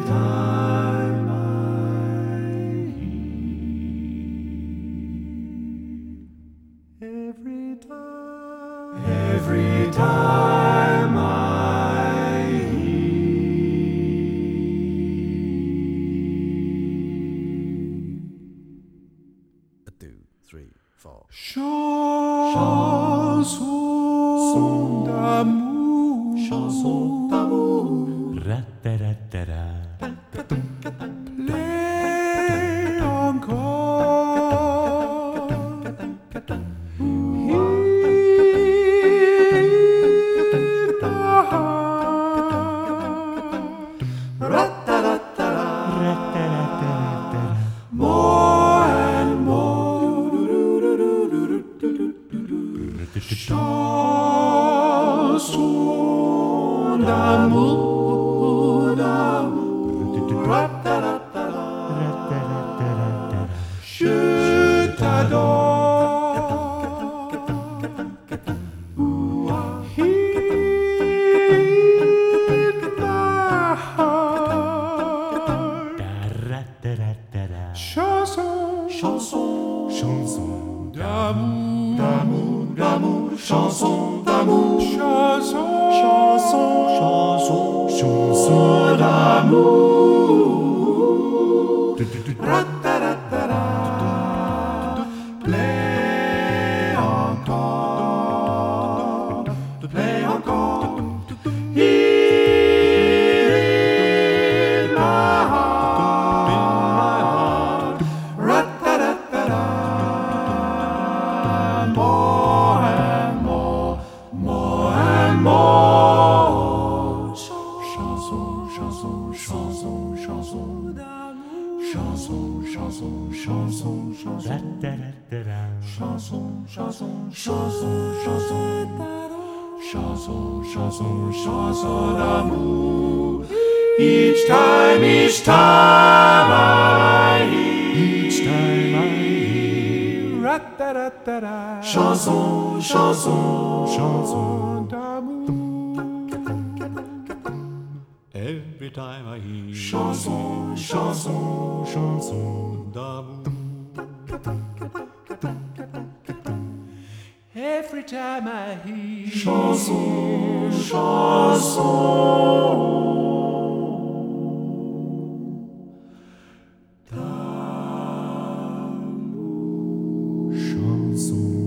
time I every time I A, two, three, four. Chanson d'amour, Chanson d'amour. Ra-ta-ra-ta-ra. play encore. Hear the heart. Ra-ta-ra-ta-ra. Ra-ta-ra-ta-ra-ta-ra. More and more. Chanson d'amour, d'amour. Ra-ta-ra-ta-ra. Ra-ta-ra-ta-ra-ta-ra. Je t'adore. Hear the heart. Ta-ra-ta-ra-ta-ra. Chanson, Chanson, Chanson d'amour, d'amour, d'amour, chanson d'amour, chanson, chanson, chanson, Chanson d'amour. Ra-ta-ra-ta-ra. play encore, Play encore. hear my heart. Ra-ta-ra-ta-ra. More and more, more and more. Chanson, chanson, chanson, chanson d'amour. Chanson, chanson, chanson, chanson. Ra-ta-ra-ta-ra. Chanson, chanson, chanson, chanson. Chanson, chanson, chanson d'amour. Each time I hear, ra-ta-ra-ta-ra. Chanson, chanson, Chanson d'amour. Every time I hear. Chanson, chanson, chanson d'amour. Every time I hear. Chanson, chanson. Chanson